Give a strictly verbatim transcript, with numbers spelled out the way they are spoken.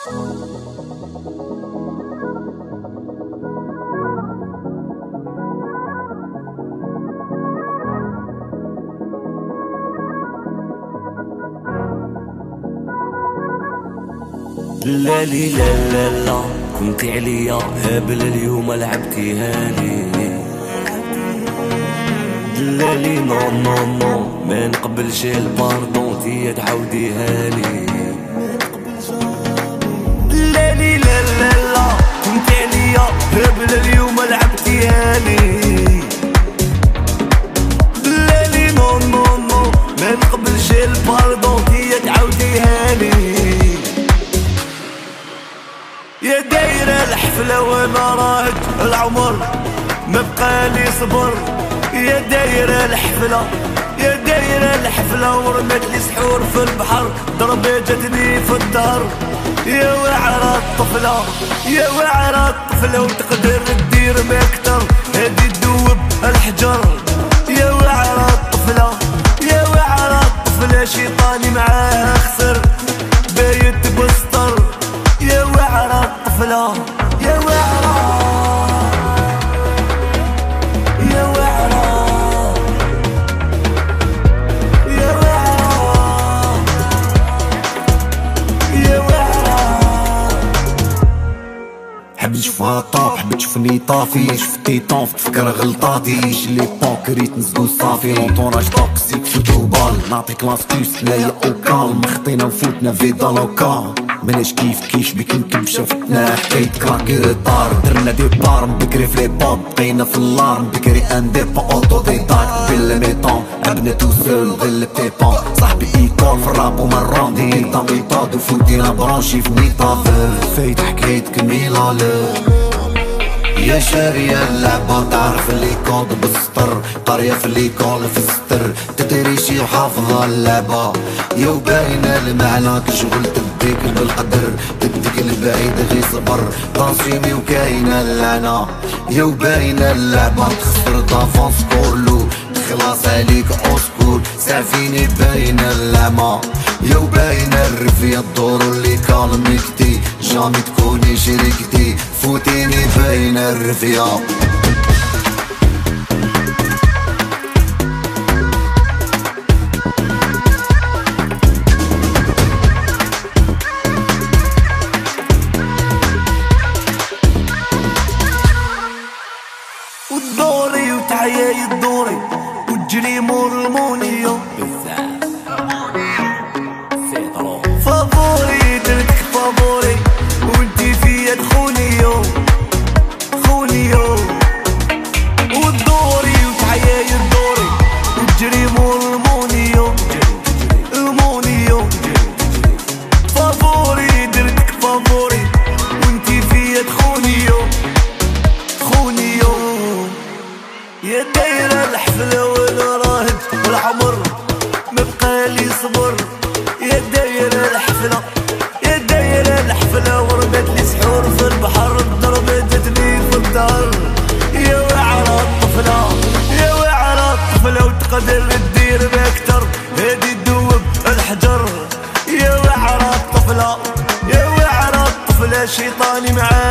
لا لي لا لا لا كنتي عليا هابل اليوم لعبتيها لي. لا لي نو نو نو ما نقبلش الباردون تيا تعاوديها لي. لا لي لا لا لا كنتي عليا هابل اليوم لعبتيها لي. لا لي نو نو نو ما نقبلش الباردون تيا تعاوديها لي. يا دايرة الحفلة وانا راهج العمر ما بقالي صبر. يا دايرة الحفلة يا دايرة الحفلة ورمت لي سحور في البحر ضربة جاتني في الدار. يا وعرة الطفلة يا وعرة الطفلة وتقدر تدير ما اكتر هادي تدوب الحجر. يا وعرة الطفلة يا وعرة الطفلة شيطاني معاها خسر بايت بستر. يا وعرة الطفلة يا وعرة يا وعرة يا وعرة يا وعرة. حبيت نشوفها طاف حبيت تشوفني طافي شفتي طاف تفكر غلطاتي شي لي بوكريت نزقو صافي لونطوراج توكسيك في دوبال نعطيك لاستيس تلايا اوكال مخطينا وفوتنا في دالوكا مناش كيف كيش بيك نكب شفتنا حكاية كراكي ريطار درنا دي بار بكري في لي بوب بقينا في اللارم بكري انديبون اوتو ديداكت بلا ميطون عبنا تو سول ظل بيبون صاحبي ايكول في الراب ومرون دي ميطا ميطاد وفوتينا برونشي في ميطافل فايت حكايتك ميلالو. يا شارية اللعبة تعرف اللي كود بالسطر قرية في اللي كول في الستر تدري شي وحافظة اللعبة. يا باينة المعنى كشغل تديك بالقدر تديك البعيد غي صبر طاسيمي وكاينة اللعنة. يا باينة اللعبة تخسر دافونس كولو خلاص عليك اوسكول سعفيني باينة اللعمة. يا باينة الرفية الدور اللي كالميكتي جامي تكوني شريكتي فوتيني باينة الرفية. ودوري وتعياي الدوري وتجري مور المونيو فابوري درتك فابوري وانتي فيا تخونيو خونيو. ودوري وتعياي الدوري وتجري مور المونيو المونيو فابوري درتك فابوري وانتي فيا تخونيو خونيو. يا دايرة الحفلة وانا راهد والعمر ما بقالي صبر. يا دايرة الحفلة يا دايرة الحفلة ورمت لي سحور في البحر الضربة جاتني في الدار. يا وعرة الطفلة يا وعرة الطفلة وتقدر تدير باكتر هادي تدوب الحجر. يا وعرة الطفلة يا وعرة الطفلة شيطاني معاك